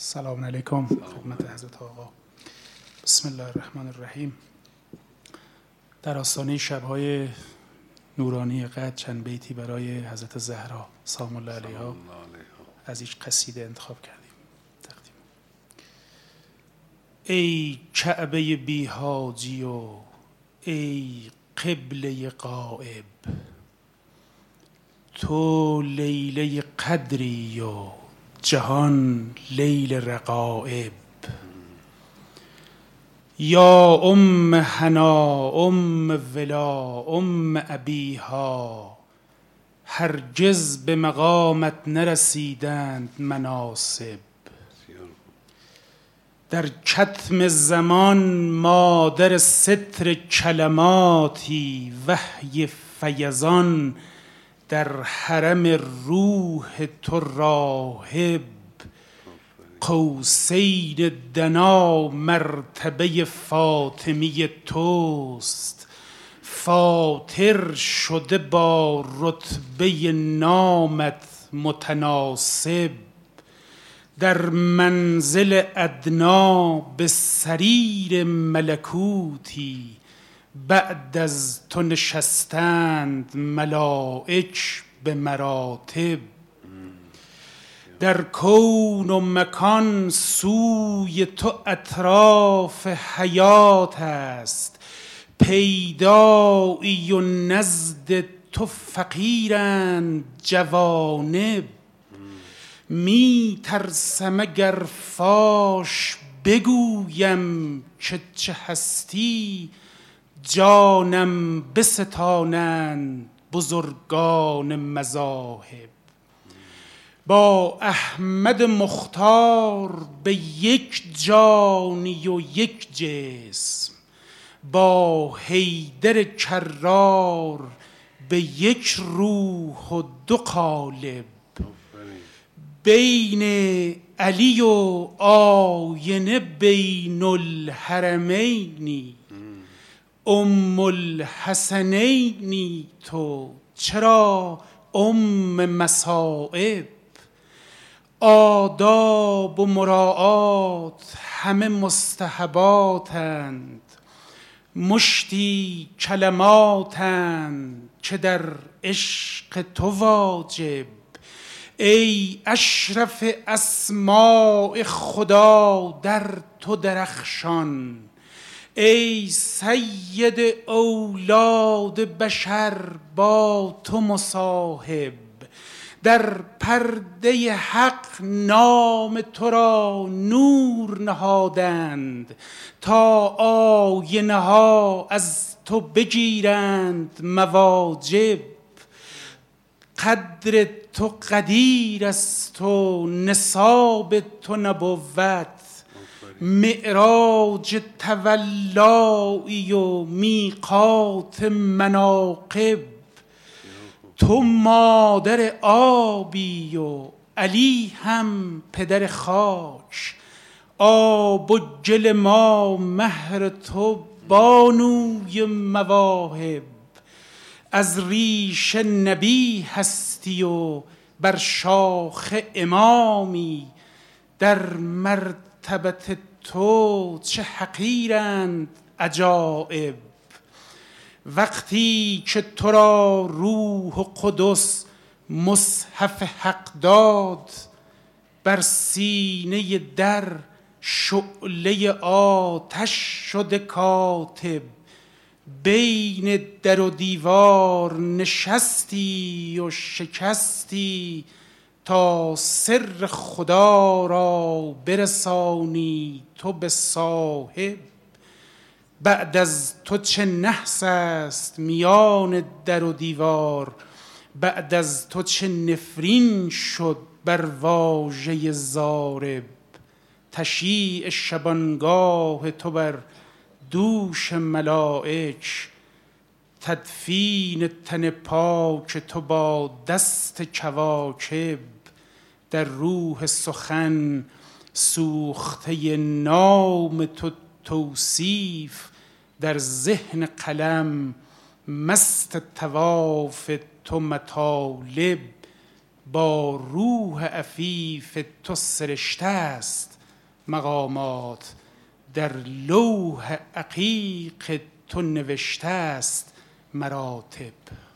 سلام علیکم خدمت حضرت آقا. بسم الله الرحمن الرحیم. در آستانه شب‌های نورانی قدر چند بیتی برای حضرت زهرا سلام الله علیها از هیچ قصیده انتخاب کردیم. تقدیم. ای کعبه بی حاجی و ای قبله غایب، تو لیله قدری و جهان لیل رقایب. یا ام حنا ام ولا ام ابیها، هرگز به مقامت نرسیدند مناسب. در کتم زمان مادر ستر کلماتی، وحی فیضان در حرم روح تو راهب. قوسین دنا مرتبه فاطمی توست، فاطر شده با رتبه نامت متناسب. در منزل ادنا به سریر ملکوتی، بعد از تو نشستند ملائک به مراتب. در کون و مکان سوی تو اطراف حیات است، پیدایی و نزد تو فقیرند جوانب. می ترسم اگر فاش بگویم که چه هستی، جانم بستانند بزرگان مذاهب. با احمد مختار به یک جانی و یک جسم، با حیدر کرار به یک روح و دو قالب. بین علی و آینه بین الحرمینی، ام الحسنینی تو چرا ام مصائب. آداب و مراعات همه مستحباتند، مشتی کلماتند که در عشق تو واجب. ای اشرف اسماء خدا در تو درخشان، ای سید اولاد بشر با تو مصاحب. در پرده حق نام تو را نور نهادند، تا آینه ها از تو بگیرند مواجب. قدر تو قدیر است و نصاب تو نبوت، معراج تولایی و میقات مناقب. تو مادر آبی و علی هم پدر خاک، آب و گل ما مهر تو بانوی مواهب. از ریش نبی هستی و بر شاخ امامی، در مرتبت تو چه حقیرند عجایب. وقتی که تو را روح و قدس مصحف حق داد، بر سینه در شعله آتش شده کاتب. بین در و دیوار نشستی و شکستی، تا سر خدا را برسانی تو به صاحب. بعد از تو چه نحس است میان در و دیوار، بعد از تو چه نفرین شد بر واژه ضارب. تشییع شبانگاه تو بر دوش ملائک، تدفین تن پاک تو با دست کواکب. در روح سخن سوخته نام تو توصیف، در ذهن قلم مست طواف تو مطالب. با روح عفیف تو سرشته است مقامات، در لوح عقیق تو نوشته است مراتب.